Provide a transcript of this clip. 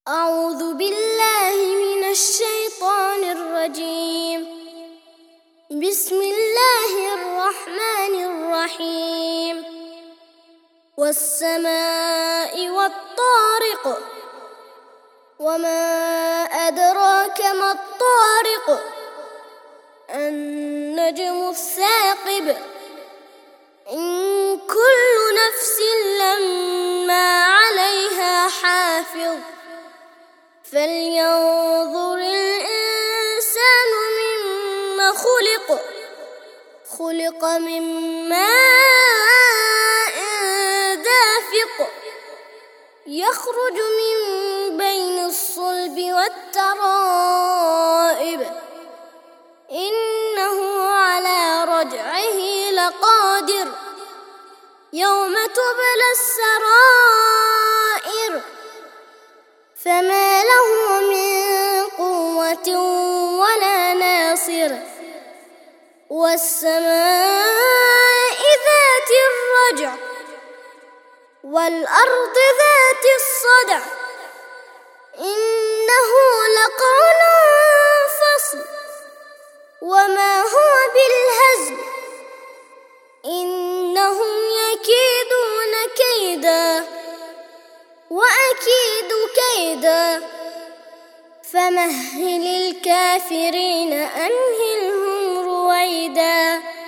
أعوذ بالله من الشيطان الرجيم. بسم الله الرحمن الرحيم. والسماء والطارق، وما أدراك ما الطارق، النجم الثاقب. إن كل نفس لما عليها حافظ، فلينظر الإنسان مما خلق. خلق من ماء دافق، يخرج من بين الصلب والترائب، إنه على رجعه لقادر. يوم تبلى السرائر، فما له من قوة ولا ناصر. والسماء ذات الرجع، والأرض ذات الصدع، إنه لقول فصل، وما هو بالهزل. إنهم يكيدون كيدا، وأكيد كيدا، فمهل الكافرين أمهلهم رويدا.